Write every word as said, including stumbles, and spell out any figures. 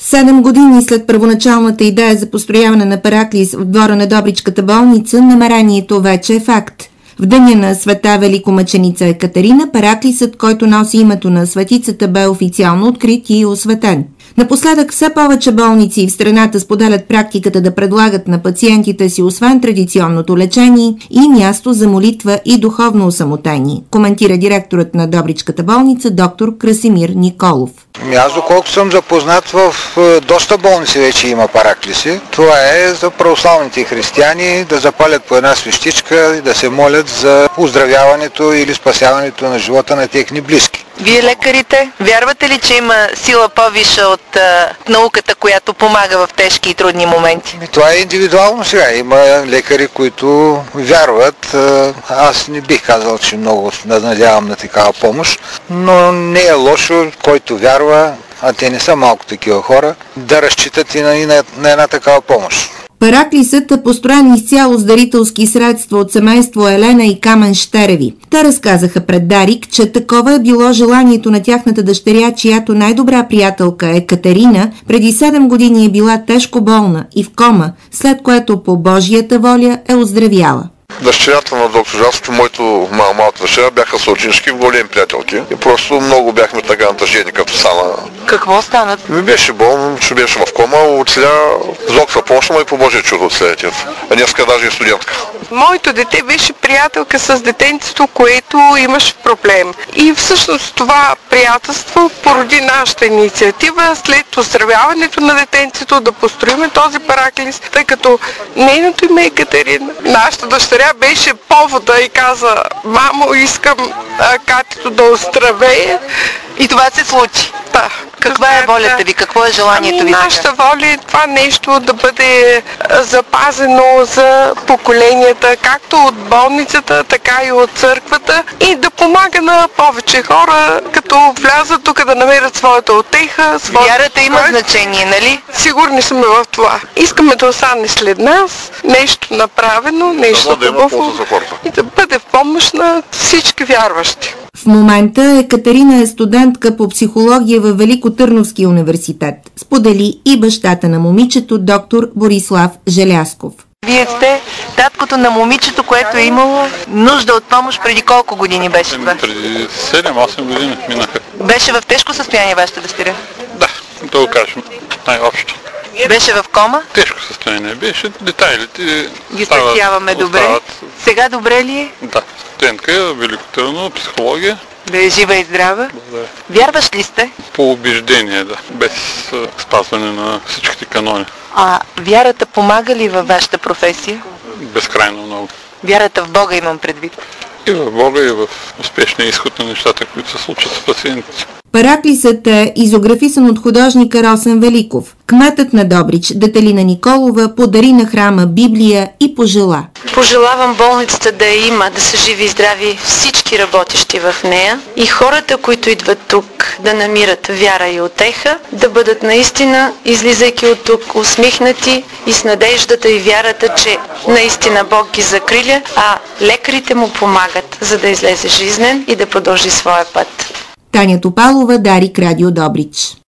Седем години след първоначалната идея за построяване на параклис в двора на Добричката болница, намерението вече е факт. В деня на света великомъченица Екатерина, параклисът, който носи името на светицата, бе официално открит и осветен. Напоследък все повече болници в страната споделят практиката да предлагат на пациентите си, освен традиционното лечение, и място за молитва и духовно осамотение, коментира директорът на Добричката болница доктор Красимир Николов. Аз, доколко съм запознат, в доста болници вече има параклиси. Това е за православните християни да запалят по една свещичка и да се молят за оздравяването или спасяването на живота на техни близки. Вие, лекарите, вярвате ли, че има сила по-висша от а, науката, която помага в тежки и трудни моменти? Това е индивидуално сега. Има лекари, които вярват. Аз не бих казал, че много надявам на такава помощ, но не е лошо, който вярва, а те не са малко такива хора, да разчитат и на, и на, на една такава помощ. Параклисът е построен изцяло с дарителски средства от семейство Елена и Камен Щереви. Те разказаха пред Дарик, че такова е било желанието на тяхната дъщеря, чиято най-добра приятелка Екатерина преди седем години е била тежко болна и в кома, след което по Божията воля е оздравяла. Дъщерята на доктор Жаско, моето малата дъщеря, бяха съученички, големи приятелки. И просто много бяхме таганата жени, като стана. Какво стана? Ми беше болно, че беше в кома, оцеля с доктора помощ, но и по Божия чудо оцеля. А днеска даже и студентка. Моето дете беше приятелка с детенцето, което имаше проблем. И всъщност това приятелство породи нашата инициатива след оздравяването на детенцето да построиме този параклис, тъй като нейното име е Екатерина. Нашата дъщеря беше повода и каза: мамо, искам а, Катето да оздравее. И това се случи. Да. Каква е волята ви? Какво е желанието ами, ви? Нашата воля е това нещо да бъде запазено за поколенията, както от болницата, така и от църквата, и да помага на повече хора, като влязат тук да намерят своята утеха. Своята... Вярата има значение, нали? Сигурни сме в това. Искаме да остане след нас нещо направено, нещо да хубаво и да бъде в помощ на всички вярващи. В момента Екатерина е студентка по психология във Великотърновския университет. Сподели и бащата на момичето, доктор Борислав Желясков. Вие сте таткото на момичето, което е имало нужда от помощ. Преди колко години беше това? Преди седем-осем години минаха. Беше в тежко състояние вашата дъщеря? Да, да го кажем най-общо. Беше в кома? Тежко състояние беше. Детайлите ги съсяваме добре. Остават. Сега добре ли е? Да. Студентка е Великотърново, психология. Да е жива и здрава. Да. Вярваш ли сте? По убеждение, да. Без спазване на всичките канони. А вярата помага ли във вашата професия? Безкрайно много. Вярата в Бога имам предвид. И в Бога, и в успешния изход на нещата, които се случват с пациентите. Параклисът е изографисан от художника Росен Великов. Кметът на Добрич, Детелина Николова, подари на храма Библия и пожела: пожелавам болницата да я има, да са живи и здрави всички работещи в нея и хората, които идват тук, да намират вяра и утеха, да бъдат наистина, излизайки от тук, усмихнати и с надеждата и вярата, че наистина Бог ги закриля, а лекарите му помагат, за да излезе жизнен и да продължи своя път. Таня Топалова, Дарик, Радио Добрич.